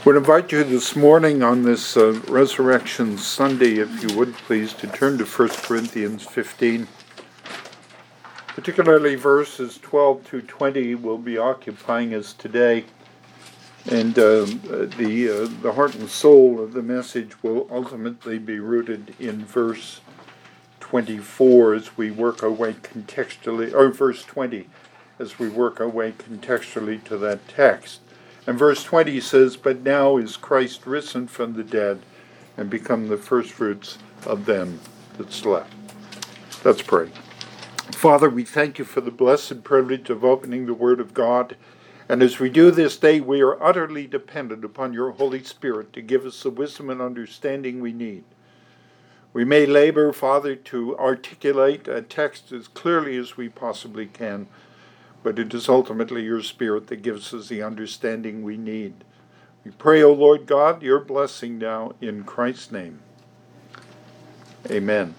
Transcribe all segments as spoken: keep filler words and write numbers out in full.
would invite you this morning on this uh, Resurrection Sunday, if you would please, to turn to First Corinthians fifteen. Particularly verses twelve to twenty will be occupying us today. And uh, the, uh, the heart and soul of the message will ultimately be rooted in verse twenty-four as we work our way contextually, or verse twenty, as we work our way contextually to that text. And verse twenty says, "But now is Christ risen from the dead and become the firstfruits of them that slept." Let's pray. Father, we thank you for the blessed privilege of opening the Word of God. And as we do this day, we are utterly dependent upon your Holy Spirit to give us the wisdom and understanding we need. We may labor, Father, to articulate a text as clearly as we possibly can, but it is ultimately your Spirit that gives us the understanding we need. We pray, O Lord God, your blessing now in Christ's name. Amen.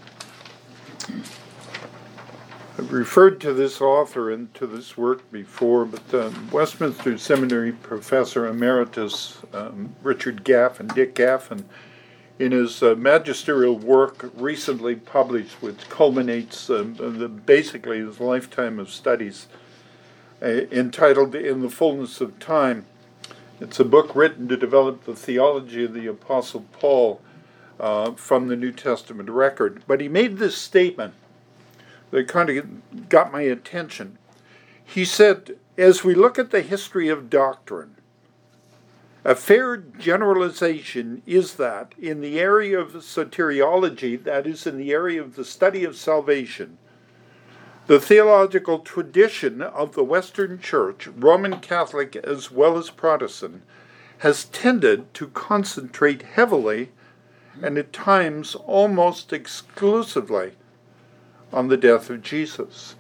I've referred to this author and to this work before, but the Westminster Seminary professor emeritus um, Richard Gaffin, Dick Gaffin, in his uh, magisterial work recently published, which culminates uh, the, basically his lifetime of studies, Uh, entitled In the Fullness of Time. It's a book written to develop the theology of the Apostle Paul uh, from the New Testament record. But he made this statement that kind of got my attention. He said, as we look at the history of doctrine, a fair generalization is that in the area of soteriology, that is, in the area of the study of salvation, the theological tradition of the Western Church, Roman Catholic as well as Protestant, has tended to concentrate heavily and at times almost exclusively on the death of Jesus.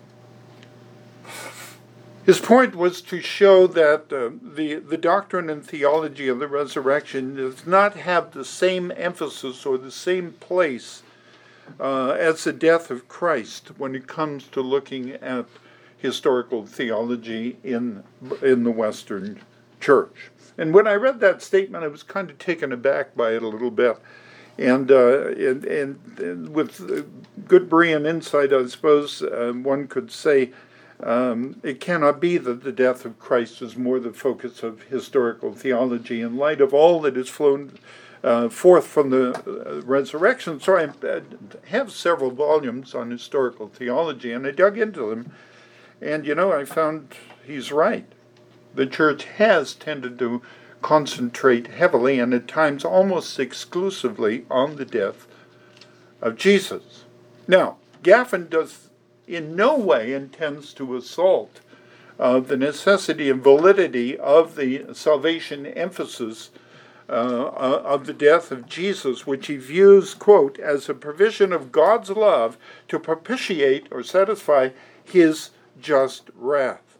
His point was to show that uh, the, the doctrine and theology of the resurrection does not have the same emphasis or the same place Uh, as the death of Christ when it comes to looking at historical theology in in the Western Church. And when I read that statement, I was kind of taken aback by it a little bit. And uh, and, and, and with good Berean insight, I suppose uh, one could say um, it cannot be that the death of Christ is more the focus of historical theology in light of all that has flown Uh, forth from the uh, resurrection. So I uh, have several volumes on historical theology, and I dug into them, and you know, I found he's right. The church has tended to concentrate heavily, and at times almost exclusively, on the death of Jesus. Now, Gaffin does in no way intends to assault uh, the necessity and validity of the salvation emphasis Uh, of the death of Jesus, which he views, quote, as a provision of God's love to propitiate or satisfy his just wrath.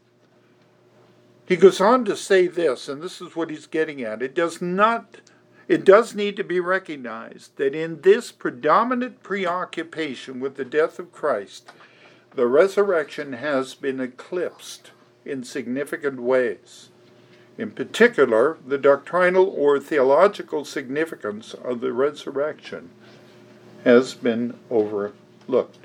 He goes on to say this, and this is what he's getting at. It does not, it does need to be recognized that in this predominant preoccupation with the death of Christ, the resurrection has been eclipsed in significant ways. In particular, the doctrinal or theological significance of the resurrection has been overlooked.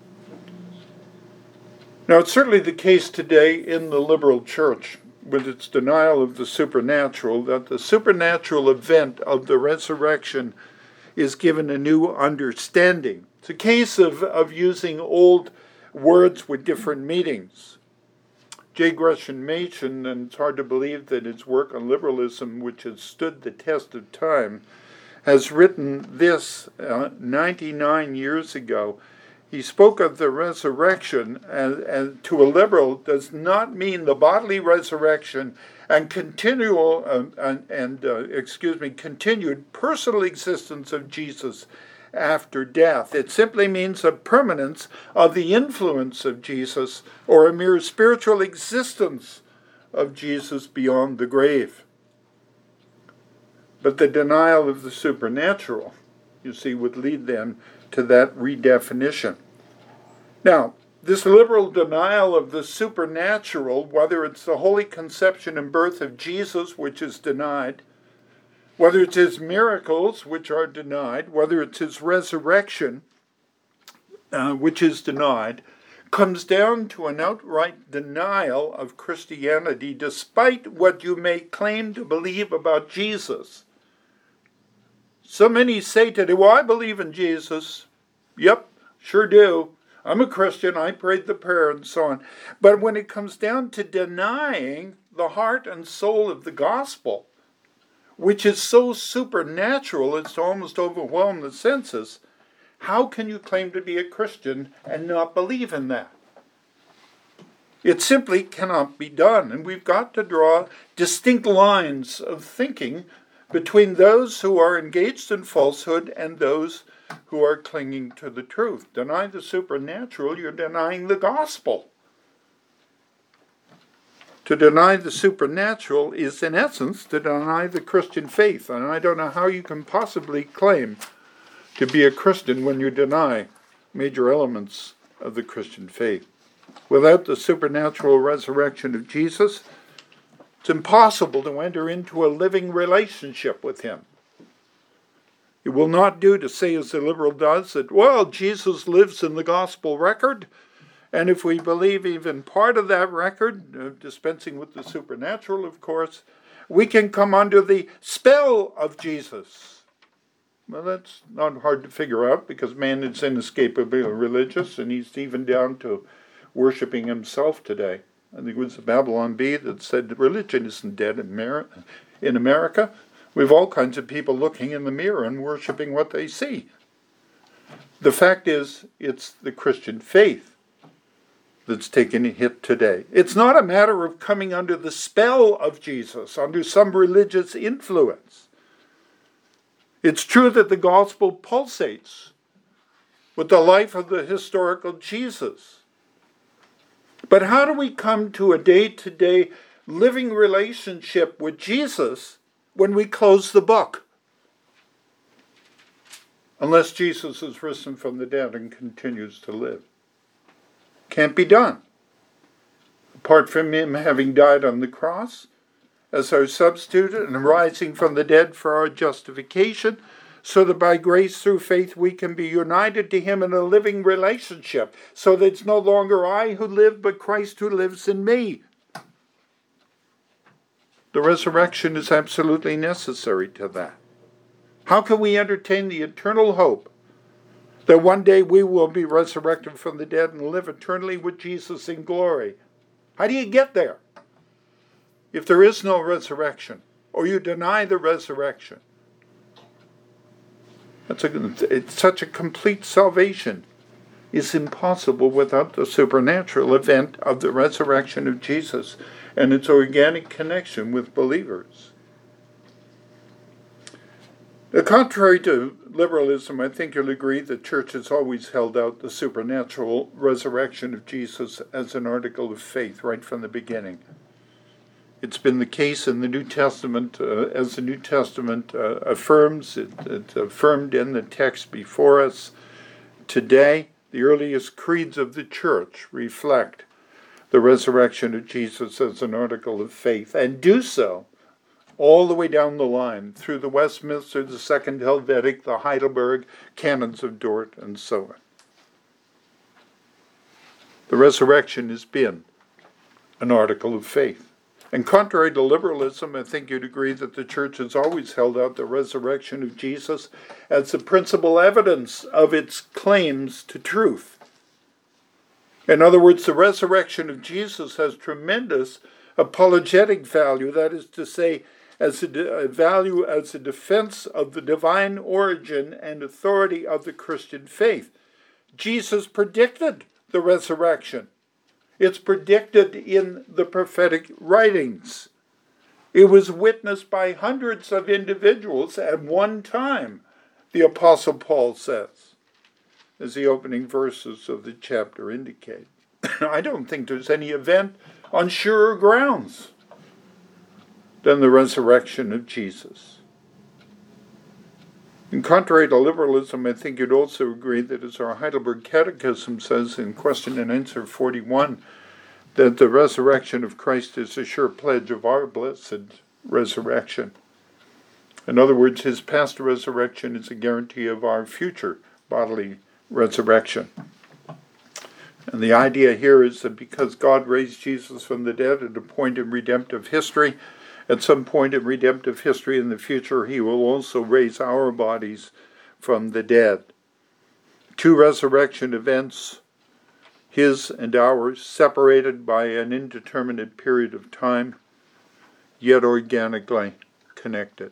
Now, it's certainly the case today in the liberal church, with its denial of the supernatural, that the supernatural event of the resurrection is given a new understanding. It's a case of, of using old words with different meanings. J. Gresham Machen, and it's hard to believe that his work on liberalism, which has stood the test of time, has written this uh, ninety-nine years ago. He spoke of the resurrection, and, and to a liberal does not mean the bodily resurrection and continual uh, and, and uh, excuse me, continued personal existence of Jesus after death. It simply means a permanence of the influence of Jesus, or a mere spiritual existence of Jesus beyond the grave. But the denial of the supernatural, you see, would lead them to that redefinition. Now, this liberal denial of the supernatural, whether it's the holy conception and birth of Jesus, which is denied, whether it's his miracles, which are denied, whether it's his resurrection, uh, which is denied, comes down to an outright denial of Christianity, despite what you may claim to believe about Jesus. So many say today, well, I believe in Jesus. Yep, sure do. I'm a Christian, I prayed the prayer and so on. But when it comes down to denying the heart and soul of the gospel, which is so supernatural as to almost overwhelm the senses, how can you claim to be a Christian and not believe in that? It simply cannot be done. And we've got to draw distinct lines of thinking between those who are engaged in falsehood and those who are clinging to the truth. Deny the supernatural, you're denying the gospel. To deny the supernatural is, in essence, to deny the Christian faith. And I don't know how you can possibly claim to be a Christian when you deny major elements of the Christian faith. Without the supernatural resurrection of Jesus, it's impossible to enter into a living relationship with him. It will not do to say, as the liberal does, that, well, Jesus lives in the gospel record, and if we believe even part of that record, uh, dispensing with the supernatural, of course, we can come under the spell of Jesus. Well, that's not hard to figure out, because man is inescapably religious, and he's even down to worshiping himself today. I think it was the Babylon Bee that said that religion isn't dead in America. In America, we have all kinds of people looking in the mirror and worshiping what they see. The fact is, it's the Christian faith that's taking a hit today. It's not a matter of coming under the spell of Jesus, under some religious influence. It's true that the gospel pulsates with the life of the historical Jesus. But how do we come to a day-to-day living relationship with Jesus when we close the book? Unless Jesus is risen from the dead and continues to live. Can't be done. Apart from him having died on the cross as our substitute and rising from the dead for our justification, so that by grace through faith we can be united to him in a living relationship, so that it's no longer I who live, but Christ who lives in me. The resurrection is absolutely necessary to that. How can we entertain the eternal hope that one day we will be resurrected from the dead and live eternally with Jesus in glory? How do you get there? If there is no resurrection, or you deny the resurrection, that's a, it's such a complete salvation is impossible without the supernatural event of the resurrection of Jesus and its organic connection with believers. Contrary to liberalism, I think you'll agree the church has always held out the supernatural resurrection of Jesus as an article of faith right from the beginning. It's been the case in the New Testament, uh, as the New Testament uh, affirms, it, it's affirmed in the text before us. Today, the earliest creeds of the church reflect the resurrection of Jesus as an article of faith, and do so all the way down the line, through the Westminster, the Second Helvetic, the Heidelberg, Canons of Dort, and so on. The resurrection has been an article of faith. And contrary to liberalism, I think you'd agree that the church has always held out the resurrection of Jesus as the principal evidence of its claims to truth. In other words, the resurrection of Jesus has tremendous apologetic value, that is to say, as a, de- a value as a defense of the divine origin and authority of the Christian faith. Jesus predicted the resurrection. It's predicted in the prophetic writings. It was witnessed by hundreds of individuals at one time, the Apostle Paul says, as the opening verses of the chapter indicate. I don't think there's any event on surer grounds than the resurrection of Jesus. And contrary to liberalism, I think you'd also agree that, as our Heidelberg Catechism says in question and answer forty-one, that the resurrection of Christ is a sure pledge of our blessed resurrection. In other words, his past resurrection is a guarantee of our future bodily resurrection. And the idea here is that because God raised Jesus from the dead at a point in redemptive history, at some point in redemptive history in the future, he will also raise our bodies from the dead. Two resurrection events, his and ours, separated by an indeterminate period of time, yet organically connected.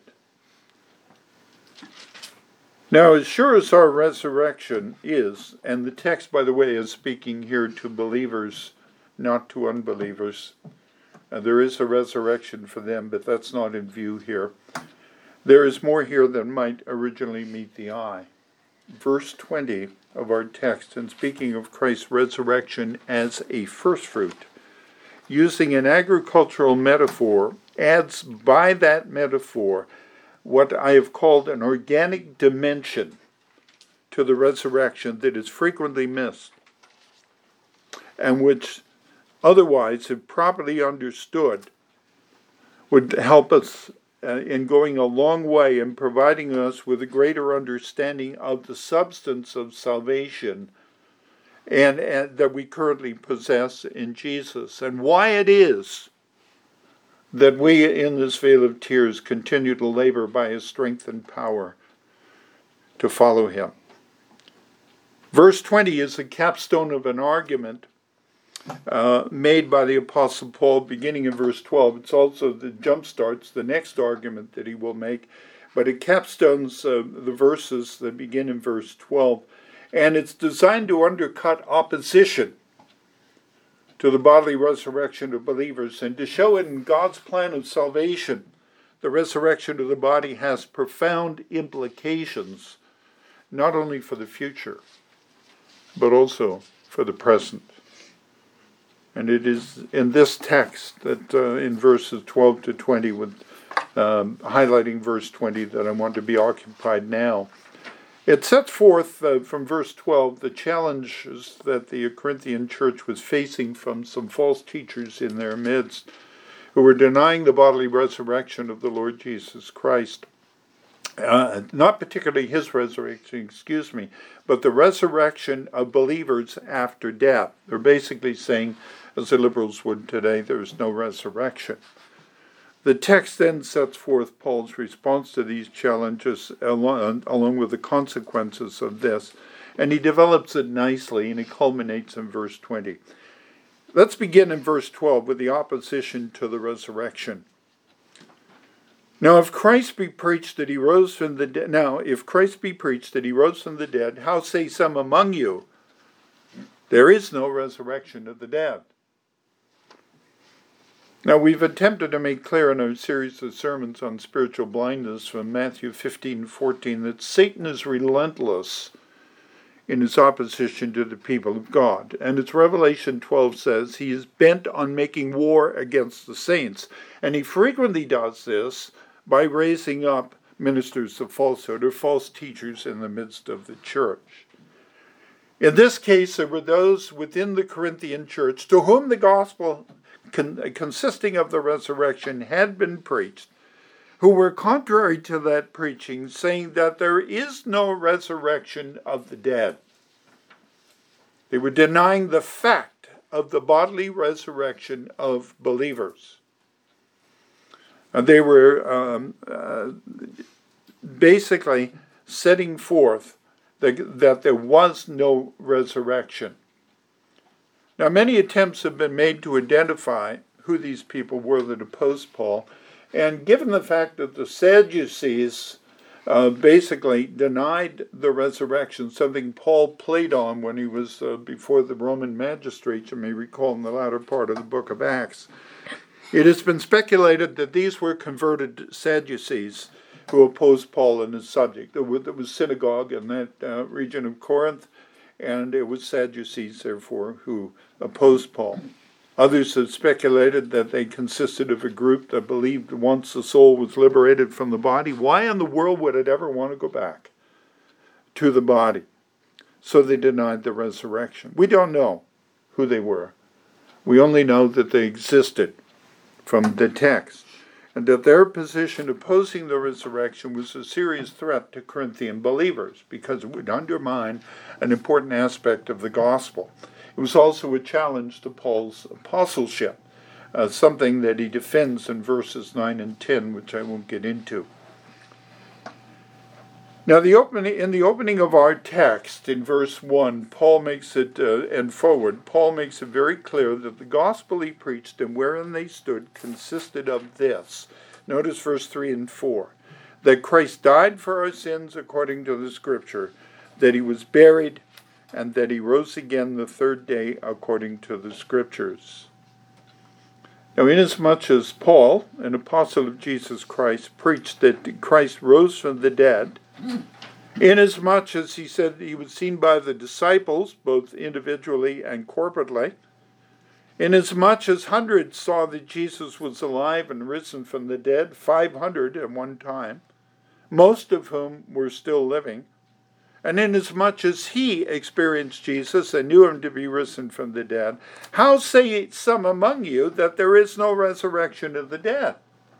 Now, as sure as our resurrection is, and the text, by the way, is speaking here to believers, not to unbelievers. Uh, there is a resurrection for them, but that's not in view here. There is more here than might originally meet the eye. Verse twenty of our text, and speaking of Christ's resurrection as a firstfruit, using an agricultural metaphor, adds by that metaphor what I have called an organic dimension to the resurrection that is frequently missed, and which otherwise, if properly understood, would help us uh, in going a long way in providing us with a greater understanding of the substance of salvation and, and that we currently possess in Jesus, and why it is that we in this vale of tears continue to labor by his strength and power to follow him. Verse twenty is the capstone of an argument uh, made by the Apostle Paul beginning in verse twelve. It's also the jump starts the next argument that he will make, but it capstones uh, the verses that begin in verse twelve, and it's designed to undercut opposition to the bodily resurrection of believers, and to show it in God's plan of salvation, the resurrection of the body has profound implications, not only for the future, but also for the present. And it is in this text that uh, in verses twelve to twenty, with um, highlighting verse twenty, that I want to be occupied now. It sets forth uh, from verse twelve the challenges that the Corinthian church was facing from some false teachers in their midst who were denying the bodily resurrection of the Lord Jesus Christ. Uh, not particularly his resurrection, excuse me, but the resurrection of believers after death. They're basically saying, as the liberals would today, there is no resurrection. The text then sets forth Paul's response to these challenges along, along with the consequences of this, and he develops it nicely, and it culminates in verse twenty. Let's begin in verse twelve with the opposition to the resurrection. Now, if Christ be preached that he rose from the dead, now if Christ be preached that he rose from the dead, how say some among you, there is no resurrection of the dead? Now, we've attempted to make clear in our series of sermons on spiritual blindness from Matthew fifteen fourteen that Satan is relentless in his opposition to the people of God. And as Revelation twelve says, he is bent on making war against the saints. And he frequently does this by raising up ministers of falsehood or false teachers in the midst of the church. In this case, there were those within the Corinthian church to whom the gospel Con- consisting of the resurrection had been preached, who were contrary to that preaching, saying that there is no resurrection of the dead. They were denying the fact of the bodily resurrection of believers. And they were um, uh, basically setting forth that, that there was no resurrection. Now, many attempts have been made to identify who these people were that opposed Paul, and given the fact that the Sadducees uh, basically denied the resurrection, something Paul played on when he was uh, before the Roman magistrates, you may recall in the latter part of the book of Acts, it has been speculated that these were converted Sadducees who opposed Paul in his subject. There was, there was synagogue in that uh, region of Corinth, and it was Sadducees, therefore, who opposed Paul. Others have speculated that they consisted of a group that believed once the soul was liberated from the body, why in the world would it ever want to go back to the body? So they denied the resurrection. We don't know who they were. We only know that they existed from the text. and that their position opposing the resurrection was a serious threat to Corinthian believers because it would undermine an important aspect of the gospel. It was also a challenge to Paul's apostleship, uh, something that he defends in verses nine and ten, which I won't get into. Now, the opening, in the opening of our text, in verse one, Paul makes it, uh, and forward, Paul makes it very clear that the gospel he preached and wherein they stood consisted of this. Notice verse three and four. That Christ died for our sins according to the Scripture, that he was buried, and that he rose again the third day according to the Scriptures. Now, inasmuch as Paul, an apostle of Jesus Christ, preached that Christ rose from the dead, inasmuch as he said he was seen by the disciples, both individually and corporately, inasmuch as hundreds saw that Jesus was alive and risen from the dead, five hundred at one time, most of whom were still living, and inasmuch as he experienced Jesus and knew him to be risen from the dead, how say some among you that there is no resurrection of the dead?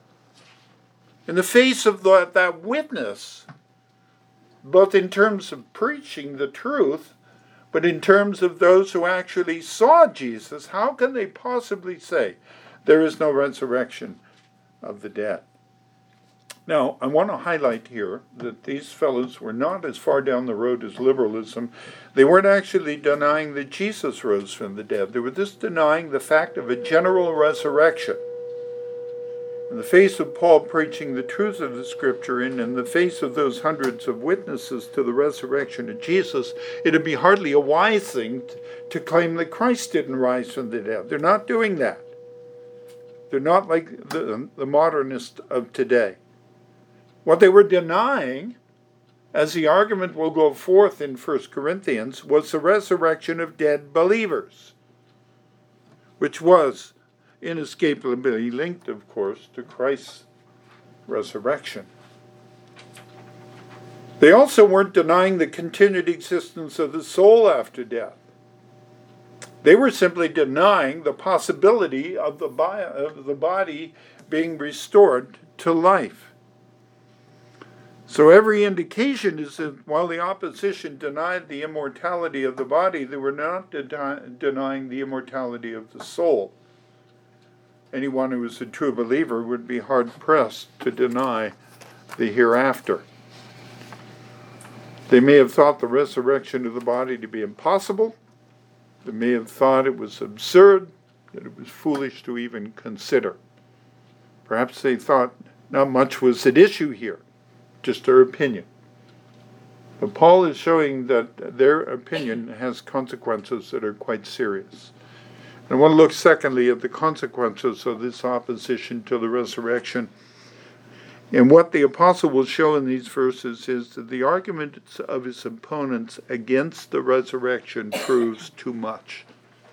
In the face of that, that witness, both in terms of preaching the truth, but in terms of those who actually saw Jesus, how can they possibly say there is no resurrection of the dead? Now, I want to highlight here that these fellows were not as far down the road as liberalism. They weren't actually denying that Jesus rose from the dead. They were just denying the fact of a general resurrection. In the face of Paul preaching the truth of the Scripture and in the face of those hundreds of witnesses to the resurrection of Jesus, it would be hardly a wise thing to claim that Christ didn't rise from the dead. They're not doing that. They're not like the, the modernists of today. What they were denying, as the argument will go forth in First Corinthians, was the resurrection of dead believers, which was inescapably linked, of course, to Christ's resurrection. They also weren't denying the continued existence of the soul after death. They were simply denying the possibility of the, bi- of the body being restored to life. So every indication is that while the opposition denied the immortality of the body, they were not de- denying the immortality of the soul. Anyone who is a true believer would be hard-pressed to deny the hereafter. They may have thought the resurrection of the body to be impossible. They may have thought it was absurd, that it was foolish to even consider. Perhaps they thought not much was at issue here. Just their opinion. But Paul is showing that their opinion has consequences that are quite serious. And I want to look secondly at the consequences of this opposition to the resurrection. And what the apostle will show in these verses is that the arguments of his opponents against the resurrection proves too much.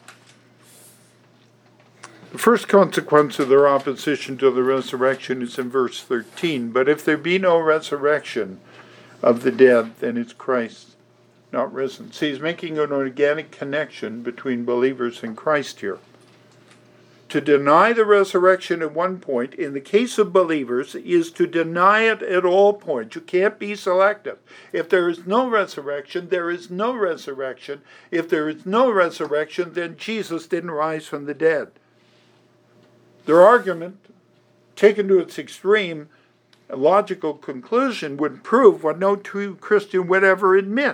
The first consequence of their opposition to the resurrection is in verse thirteen. But if there be no resurrection of the dead, then is Christ not risen. See, he's making an organic connection between believers and Christ here. To deny the resurrection at one point, in the case of believers, is to deny it at all points. You can't be selective. If there is no resurrection, there is no resurrection. If there is no resurrection, then Jesus didn't rise from the dead. Their argument, taken to its extreme, a logical conclusion would prove what no true Christian would ever admit,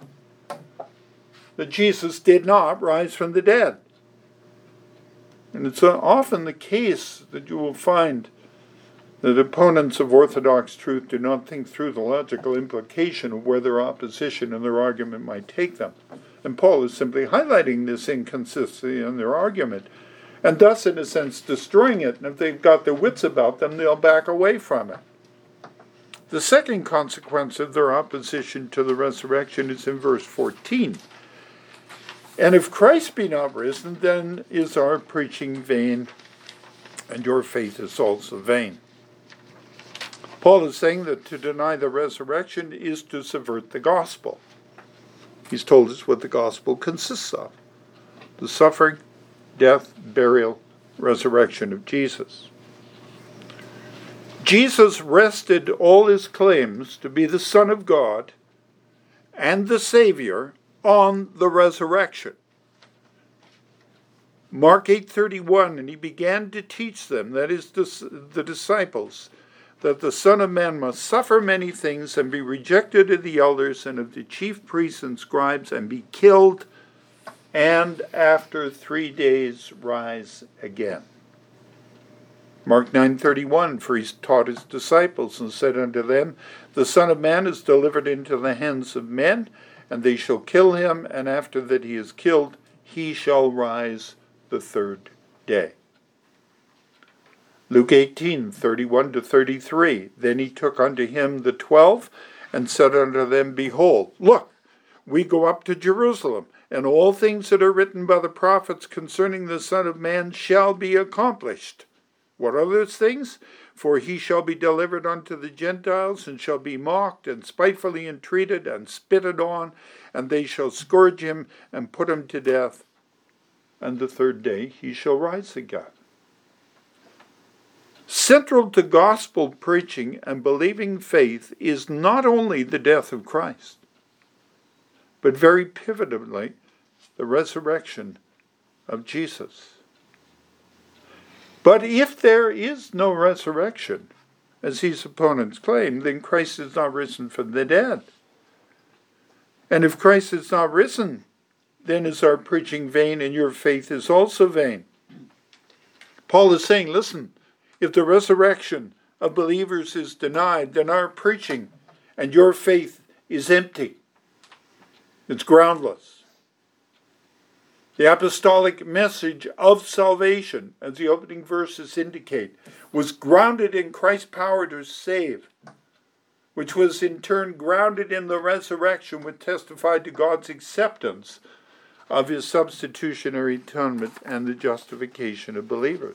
that Jesus did not rise from the dead. And it's often the case that you will find that opponents of Orthodox truth do not think through the logical implication of where their opposition and their argument might take them. And Paul is simply highlighting this inconsistency in their argument, and thus, in a sense, destroying it. And if they've got their wits about them, they'll back away from it. The second consequence of their opposition to the resurrection is in verse fourteen. And if Christ be not risen, then is our preaching vain, and your faith is also vain. Paul is saying that to deny the resurrection is to subvert the gospel. He's told us what the gospel consists of: the suffering, death, burial, resurrection of Jesus. Jesus rested all his claims to be the Son of God and the Savior on the resurrection. Mark eight thirty-one, and he began to teach them, that is the disciples, that the Son of Man must suffer many things and be rejected of the elders and of the chief priests and scribes and be killed, and after three days rise again. Mark nine thirty-one, for he taught his disciples and said unto them, the Son of Man is delivered into the hands of men, and they shall kill him, and after that he is killed, he shall rise the third day. Luke eighteen thirty-one to thirty-three, then he took unto him the twelve, and said unto them, behold, look, we go up to Jerusalem, and all things that are written by the prophets concerning the Son of Man shall be accomplished. What are those things? For he shall be delivered unto the Gentiles, and shall be mocked, and spitefully entreated, and spitted on, and they shall scourge him, and put him to death. And the third day he shall rise again. Central to gospel preaching and believing faith is not only the death of Christ, but very pivotally, the resurrection of Jesus. But if there is no resurrection, as his opponents claim, then Christ is not risen from the dead. And if Christ is not risen, then is our preaching vain, and your faith is also vain. Paul is saying, listen, if the resurrection of believers is denied, then our preaching and your faith is empty. It's groundless. The apostolic message of salvation, as the opening verses indicate, was grounded in Christ's power to save, which was in turn grounded in the resurrection, which testified to God's acceptance of his substitutionary atonement and the justification of believers.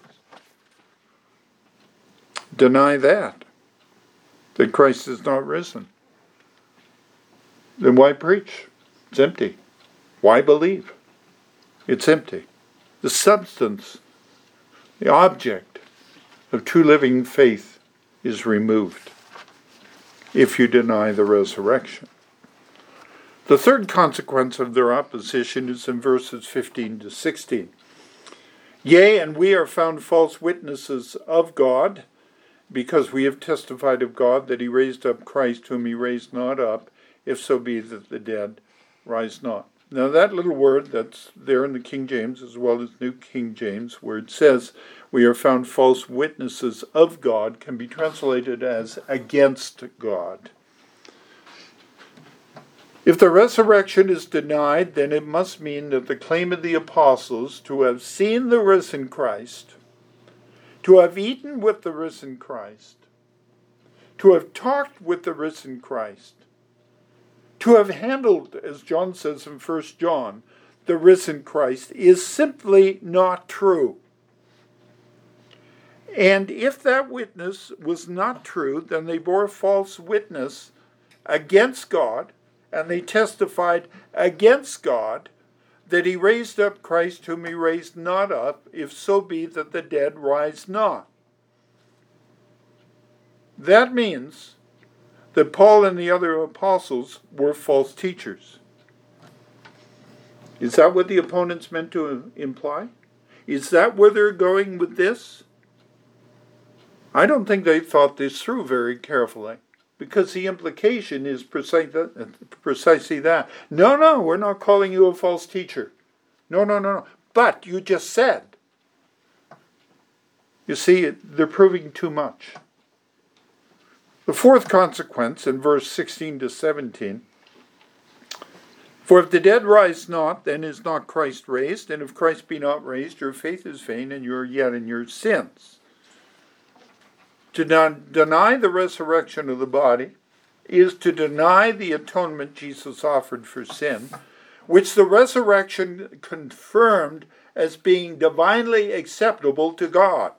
Deny that, that Christ is not risen, then why preach? It's empty. Why believe? It's empty. The substance, the object of true living faith is removed if you deny the resurrection. The third consequence of their opposition is in verses fifteen to sixteen. Yea, and we are found false witnesses of God, because we have testified of God that he raised up Christ, whom he raised not up, if so be that the dead rise not. Now that little word that's there in the King James, as well as New King James, where it says we are found false witnesses of God, can be translated as against God. If the resurrection is denied, then it must mean that the claim of the apostles to have seen the risen Christ, to have eaten with the risen Christ, to have talked with the risen Christ, to have handled, as John says in First John, the risen Christ, is simply not true. And if that witness was not true, then they bore false witness against God, and they testified against God that he raised up Christ whom he raised not up, if so be that the dead rise not. That means that Paul and the other apostles were false teachers. Is that what the opponents meant to imply? Is that where they're going with this? I don't think they thought this through very carefully, because the implication is precisely that. No, no, we're not calling you a false teacher. No, no, no, no. But you just said. You see, they're proving too much. The fourth consequence in verse sixteen to seventeen, for if the dead rise not, then is not Christ raised, and if Christ be not raised, your faith is vain, and you are yet in your sins. To not deny the resurrection of the body is to deny the atonement Jesus offered for sin, which the resurrection confirmed as being divinely acceptable to God.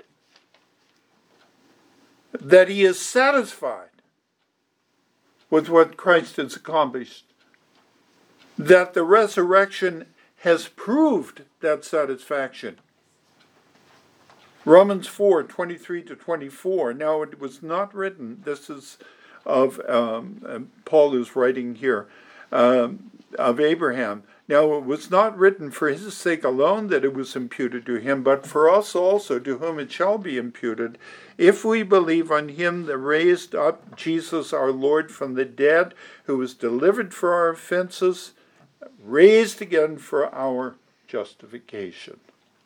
That he is satisfied with what Christ has accomplished. That the resurrection has proved that satisfaction. Romans four, twenty-three to twenty-four. Now it was not written, this is of, um, Paul is writing here, um, of Abraham. Now it was not written for his sake alone that it was imputed to him, but for us also, to whom it shall be imputed, if we believe on him that raised up Jesus our Lord from the dead, who was delivered for our offenses, raised again for our justification.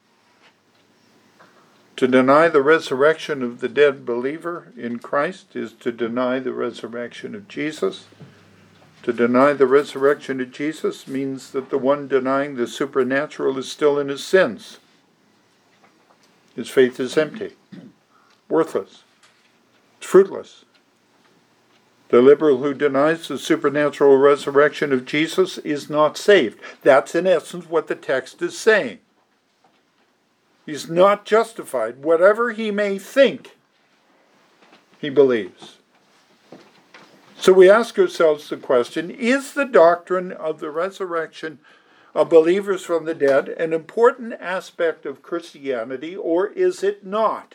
To deny the resurrection of the dead believer in Christ is to deny the resurrection of Jesus. To deny the resurrection of Jesus means that the one denying the supernatural is still in his sins. His faith is empty, worthless, it's fruitless. The liberal who denies the supernatural resurrection of Jesus is not saved. That's in essence what the text is saying. He's not justified. Whatever he may think, he believes. So we ask ourselves the question, is the doctrine of the resurrection of believers from the dead an important aspect of Christianity, or is it not?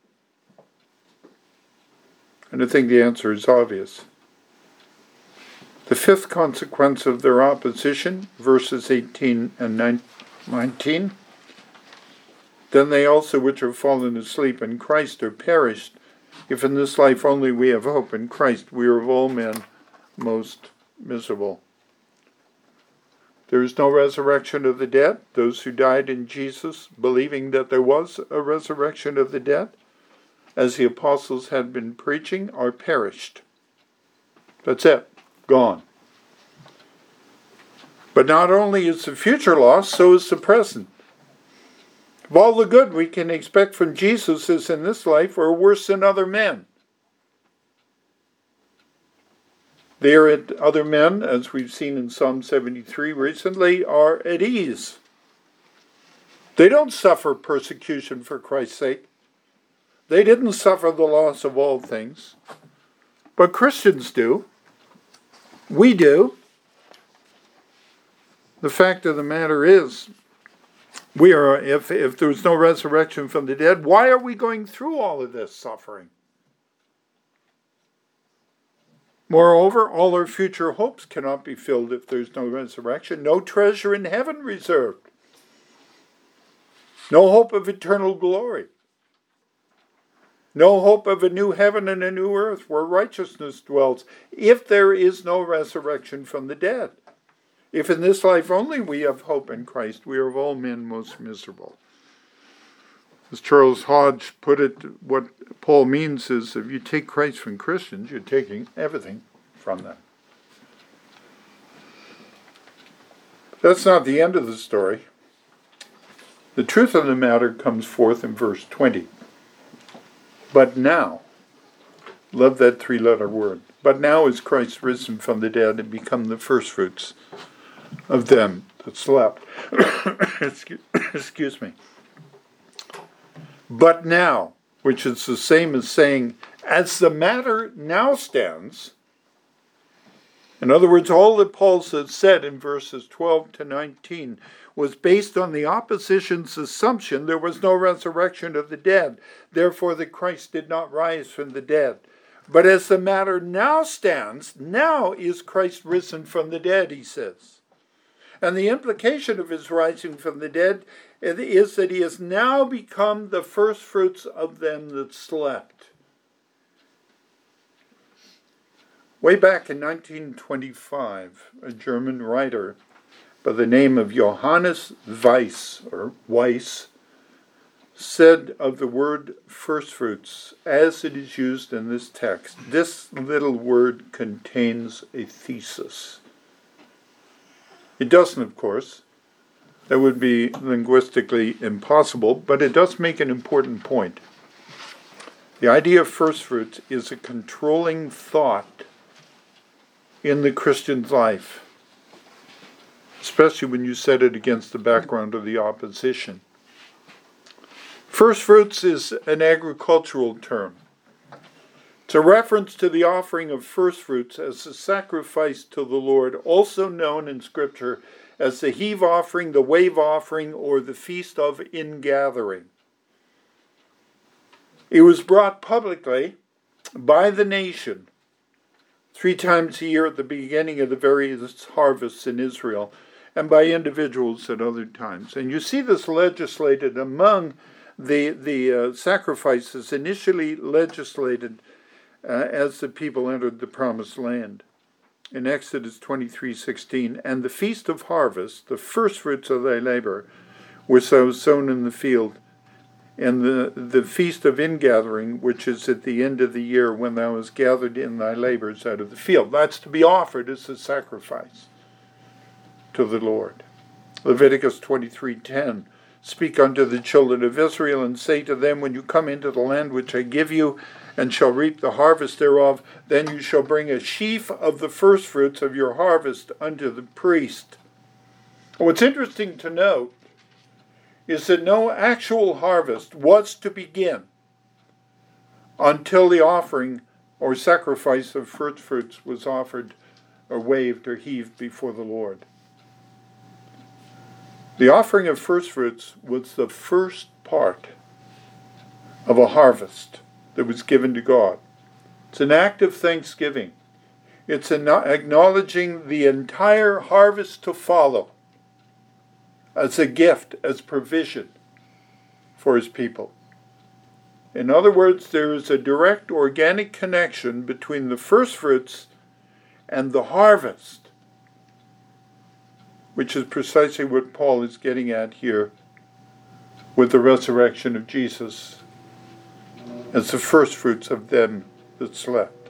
And I think the answer is obvious. The fifth consequence of their opposition, verses eighteen and nineteen, then they also which are fallen asleep in Christ are perished. If in this life only we have hope in Christ, we are of all men most miserable. There is no resurrection of the dead. Those who died in Jesus, believing that there was a resurrection of the dead, as the apostles had been preaching, are perished. That's it. Gone. But not only is the future lost, so is the present. If all the good we can expect from Jesus is in this life, we're worse than other men. There, other men, as we've seen in Psalm seventy-three recently, are at ease. They don't suffer persecution for Christ's sake. They didn't suffer the loss of all things. But Christians do. We do. The fact of the matter is, we are, if, if there's no resurrection from the dead, why are we going through all of this suffering? Moreover, all our future hopes cannot be filled if there's no resurrection. No treasure in heaven reserved. No hope of eternal glory. No hope of a new heaven and a new earth where righteousness dwells, if there is no resurrection from the dead. If in this life only we have hope in Christ, we are of all men most miserable. As Charles Hodge put it, what Paul means is, if you take Christ from Christians, you're taking everything from them. That's not the end of the story. The truth of the matter comes forth in verse twenty. But now, love that three-letter word, but now is Christ risen from the dead and become the firstfruits of them that slept. excuse, excuse me. But now, which is the same as saying, as the matter now stands. In other words, all that Paul has said in verses twelve to nineteen was based on the opposition's assumption there was no resurrection of the dead, therefore that Christ did not rise from the dead. But as the matter now stands, now is Christ risen from the dead, he says. And the implication of his rising from the dead is that he has now become the firstfruits of them that slept. Way back in nineteen twenty-five, a German writer by the name of Johannes Weiss, or Weiss, said of the word firstfruits, as it is used in this text, this little word contains a thesis. It doesn't, of course. That would be linguistically impossible, but it does make an important point. The idea of firstfruits is a controlling thought in the Christian's life, especially when you set it against the background of the opposition. Firstfruits is an agricultural term. It's a reference to the offering of firstfruits as a sacrifice to the Lord, also known in Scripture as the heave offering, the wave offering, or the feast of ingathering. It was brought publicly by the nation three times a year at the beginning of the various harvests in Israel, and by individuals at other times. And you see this legislated among the, the uh, sacrifices initially legislated uh, as the people entered the promised land. In Exodus twenty-three sixteen, and the feast of harvest, the first fruits of thy labor, which thou hast sown in the field, and the, the feast of ingathering, which is at the end of the year when thou hast gathered in thy labors out of the field. That's to be offered as a sacrifice to the Lord. Leviticus twenty-three ten, speak unto the children of Israel, and say to them, when you come into the land which I give you, and shall reap the harvest thereof, then you shall bring a sheaf of the firstfruits of your harvest unto the priest. What's interesting to note is that no actual harvest was to begin until the offering or sacrifice of firstfruits was offered or waved or heaved before the Lord. The offering of firstfruits was the first part of a harvest that was given to God. It's an act of thanksgiving. It's an acknowledging the entire harvest to follow as a gift, as provision for his people. In other words, there is a direct organic connection between the firstfruits and the harvest, which is precisely what Paul is getting at here with the resurrection of Jesus as the firstfruits of them that slept.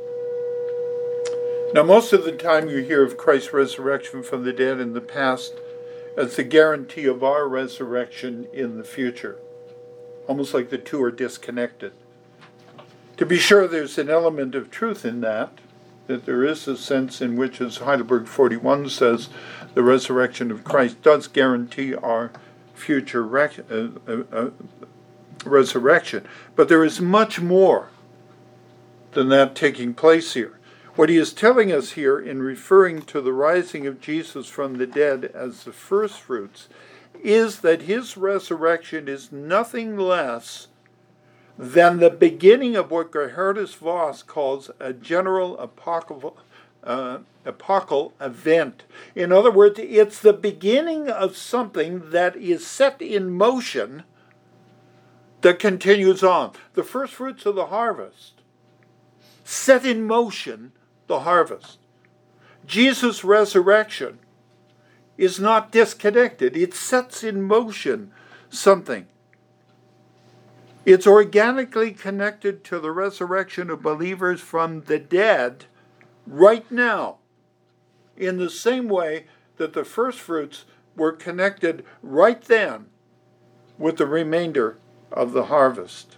Now, most of the time you hear of Christ's resurrection from the dead in the past as the guarantee of our resurrection in the future, almost like the two are disconnected. To be sure, there's an element of truth in that, that there is a sense in which, as Heidelberg forty-one says, the resurrection of Christ does guarantee our future rec- uh, uh, uh, resurrection. But there is much more than that taking place here. What he is telling us here in referring to the rising of Jesus from the dead as the firstfruits is that his resurrection is nothing less than the beginning of what Gerhardus Voss calls a general apocal, uh, epochal event. In other words, it's the beginning of something that is set in motion that continues on. The first fruits of the harvest set in motion the harvest. Jesus' resurrection is not disconnected. It sets in motion something. It's organically connected to the resurrection of believers from the dead right now, in the same way that the first fruits were connected right then with the remainder of the harvest.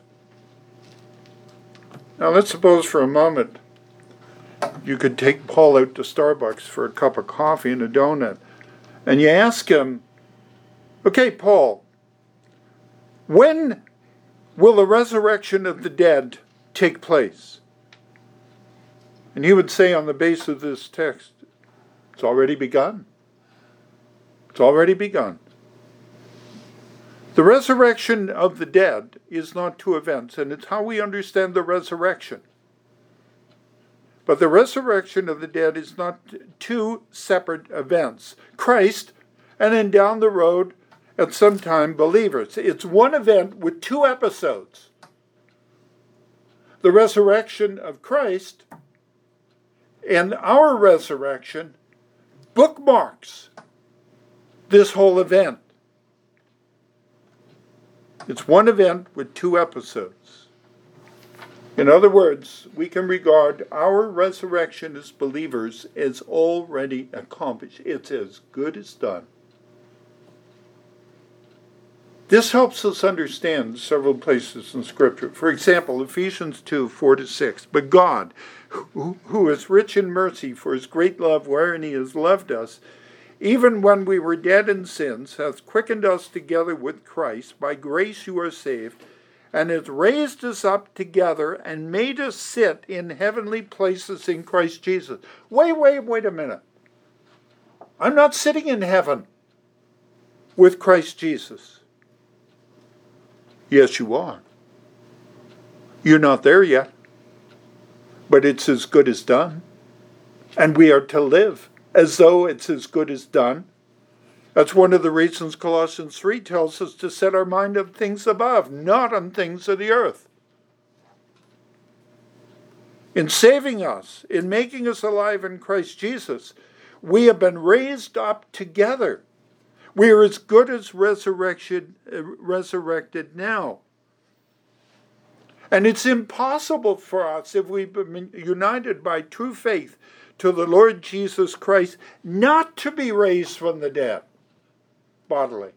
Now let's suppose for a moment you could take Paul out to Starbucks for a cup of coffee and a donut, and you ask him, okay, Paul, when will the resurrection of the dead take place? And he would say on the basis of this text, it's already begun. It's already begun. The resurrection of the dead is not two events, and it's how we understand the resurrection. But the resurrection of the dead is not two separate events. Christ, and then down the road, at some time, believers. It's one event with two episodes. The resurrection of Christ and our resurrection bookmarks this whole event. It's one event with two episodes. In other words, we can regard our resurrection as believers as already accomplished. It's as good as done. This helps us understand several places in Scripture. For example, Ephesians two, four to six. But God, who, who is rich in mercy for his great love wherein he has loved us, even when we were dead in sins, hath quickened us together with Christ. By grace you are saved, and hath raised us up together and made us sit in heavenly places in Christ Jesus. Wait, wait, wait a minute. I'm not sitting in heaven with Christ Jesus. Yes, you are. You're not there yet, but it's as good as done. And we are to live as though it's as good as done. That's one of the reasons Colossians three tells us to set our mind on things above, not on things of the earth. In saving us, in making us alive in Christ Jesus, we have been raised up together. We are as good as resurrection, uh, resurrected now. And it's impossible for us, if we've been united by true faith to the Lord Jesus Christ, not to be raised from the dead bodily.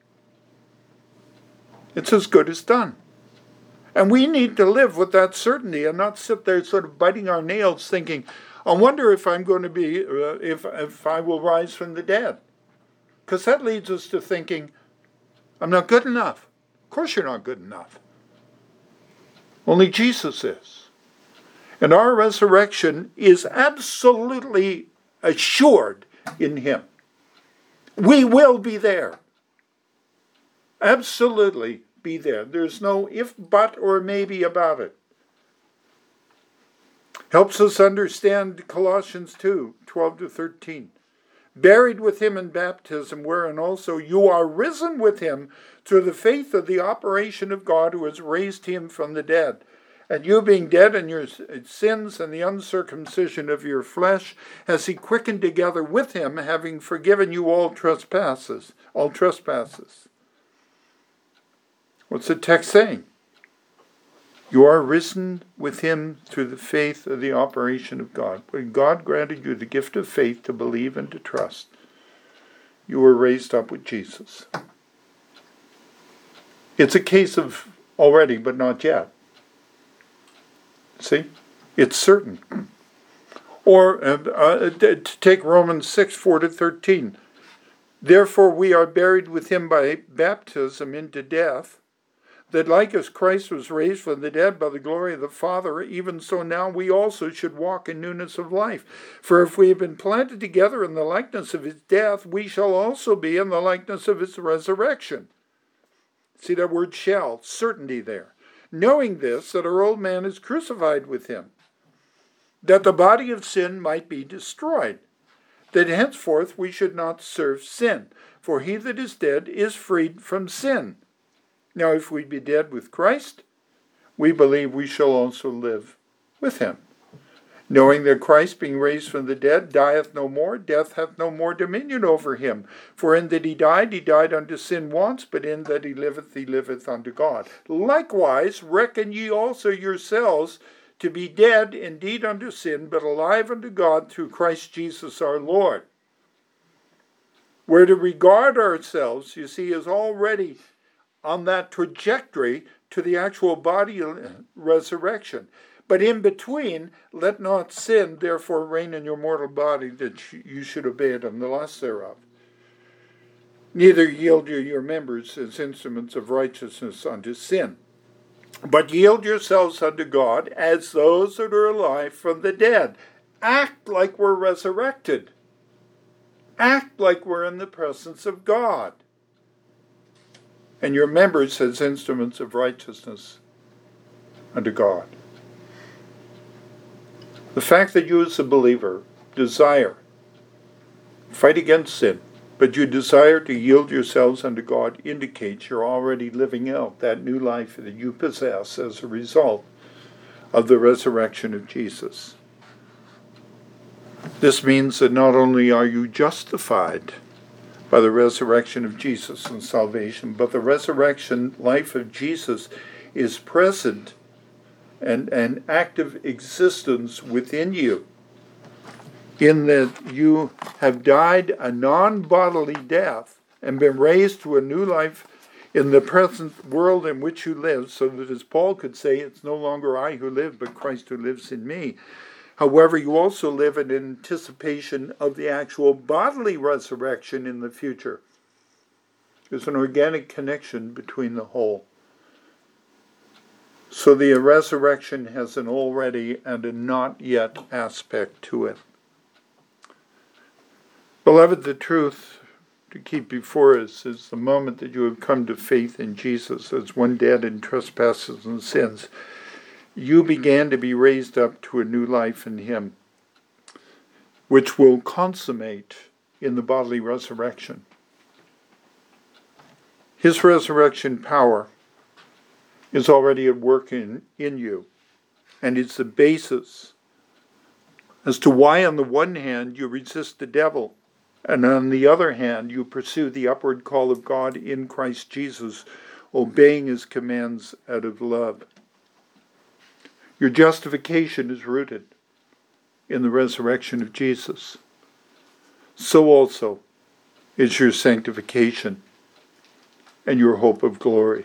It's as good as done. And we need to live with that certainty and not sit there sort of biting our nails thinking, I wonder if I'm going to be, uh, if, if I will rise from the dead. Because that leads us to thinking, I'm not good enough. Of course you're not good enough. Only Jesus is. And our resurrection is absolutely assured in him. We will be there. Absolutely be there. There's no if, but, or maybe about it. Helps us understand Colossians two, twelve to thirteen. Buried with him in baptism, wherein also you are risen with him through the faith of the operation of God who has raised him from the dead. And you being dead in your sins and the uncircumcision of your flesh, has he quickened together with him, having forgiven you all trespasses, all trespasses. What's the text saying? You are risen with him through the faith of the operation of God. When God granted you the gift of faith to believe and to trust, you were raised up with Jesus. It's a case of already, but not yet. See? It's certain. Or uh, uh, to take Romans six, four to thirteen. Therefore we are buried with him by baptism into death, that like as Christ was raised from the dead by the glory of the Father, even so now we also should walk in newness of life. For if we have been planted together in the likeness of his death, we shall also be in the likeness of his resurrection. See that word shall, certainty there. Knowing this, that our old man is crucified with him, that the body of sin might be destroyed, that henceforth we should not serve sin. For he that is dead is freed from sin. Now if we be dead with Christ, we believe we shall also live with him. Knowing that Christ, being raised from the dead, dieth no more, death hath no more dominion over him. For in that he died, he died unto sin once, but in that he liveth, he liveth unto God. Likewise, reckon ye also yourselves to be dead indeed unto sin, but alive unto God through Christ Jesus our Lord. We're to regard ourselves, you see, as already on that trajectory to the actual body resurrection. But in between, let not sin therefore reign in your mortal body, that you should obey it in the lust thereof. Neither yield you your members as instruments of righteousness unto sin, but yield yourselves unto God as those that are alive from the dead. Act like we're resurrected. Act like we're in the presence of God. And your members as instruments of righteousness unto God. The fact that you as a believer desire, fight against sin, but you desire to yield yourselves unto God indicates you're already living out that new life that you possess as a result of the resurrection of Jesus. This means that not only are you justified by the resurrection of Jesus and salvation, but the resurrection life of Jesus is present and an active existence within you, in that you have died a non-bodily death and been raised to a new life in the present world in which you live, so that as Paul could say, it's no longer I who live, but Christ who lives in me. However, you also live in anticipation of the actual bodily resurrection in the future. There's an organic connection between the whole. So the resurrection has an already and a not yet aspect to it. Beloved, the truth to keep before us is the moment that you have come to faith in Jesus as one dead in trespasses and sins. you began to be raised up to a new life in him, which will consummate in the bodily resurrection. His resurrection power is already at work in, in you, and it's the basis as to why on the one hand you resist the devil, and on the other hand you pursue the upward call of God in Christ Jesus, obeying his commands out of love. Your justification is rooted in the resurrection of Jesus. So also is your sanctification and your hope of glory.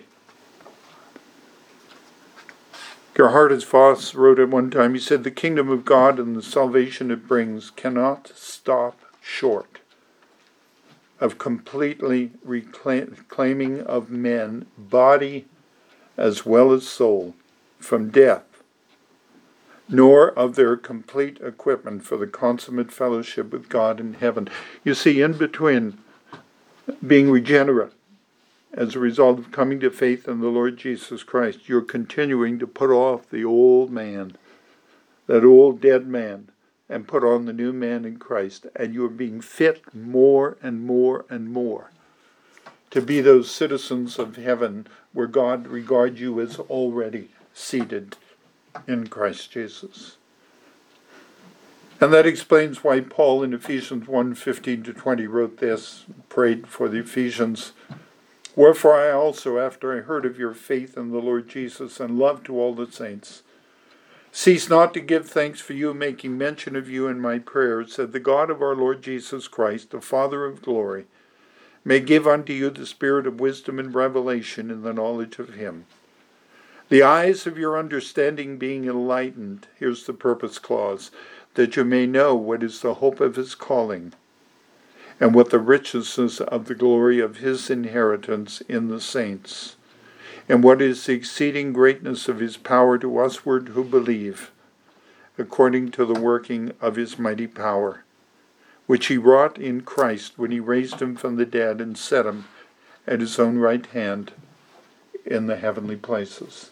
Gerhardus Voss wrote at one time, he said, the kingdom of God and the salvation it brings cannot stop short of completely reclaiming of men, body as well as soul, from death, nor of their complete equipment for the consummate fellowship with God in heaven. You see, in between being regenerate, as a result of coming to faith in the Lord Jesus Christ, you're continuing to put off the old man, that old dead man, and put on the new man in Christ. And you're being fit more and more and more to be those citizens of heaven where God regards you as already seated in Christ Jesus. And that explains why Paul in Ephesians one, fifteen to twenty wrote this, prayed for the Ephesians. Wherefore I also, after I heard of your faith in the Lord Jesus and love to all the saints, cease not to give thanks for you, making mention of you in my prayers, that the God of our Lord Jesus Christ, the Father of glory, may give unto you the spirit of wisdom and revelation in the knowledge of him. The eyes of your understanding being enlightened, here's the purpose clause, that you may know what is the hope of his calling, and what the riches of the glory of his inheritance in the saints, and what is the exceeding greatness of his power to usward who believe, according to the working of his mighty power, which he wrought in Christ when he raised him from the dead and set him at his own right hand in the heavenly places.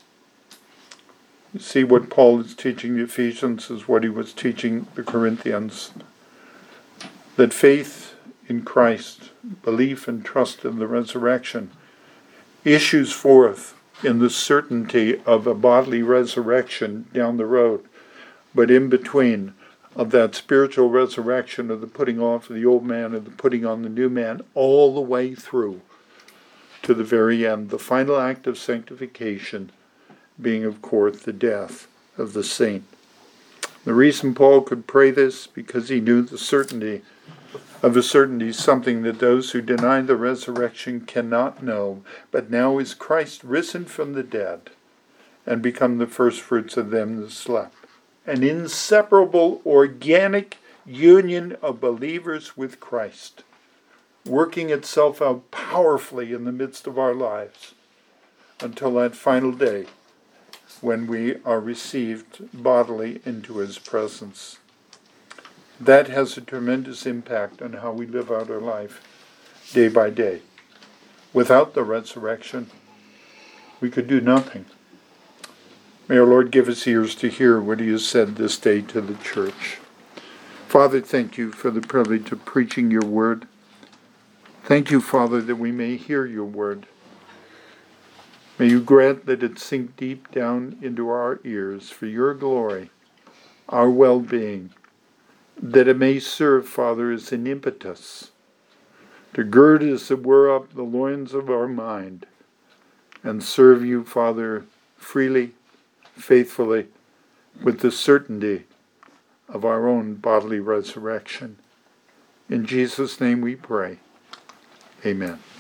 You see, what Paul is teaching the Ephesians is what he was teaching the Corinthians. That faith in Christ, belief and trust in the resurrection, issues forth in the certainty of a bodily resurrection down the road, but in between of that spiritual resurrection of the putting off of the old man and the putting on the new man, all the way through to the very end, the final act of sanctification being, of course, the death of the saint. The reason Paul could pray this, because he knew the certainty of a certainty, something that those who deny the resurrection cannot know, but now is Christ risen from the dead and become the firstfruits of them that slept. An inseparable organic union of believers with Christ, working itself out powerfully in the midst of our lives until that final day when we are received bodily into his presence. That has a tremendous impact on how we live out our life day by day. Without the resurrection, we could do nothing. May our Lord give us ears to hear what he has said this day to the church. Father, thank you for the privilege of preaching your word. Thank you, Father, that we may hear your word. May you grant that it sink deep down into our ears for your glory, our well-being, that it may serve, Father, as an impetus to gird, as it were, up the loins of our mind and serve you, Father, freely, faithfully, with the certainty of our own bodily resurrection. In Jesus' name we pray. Amen.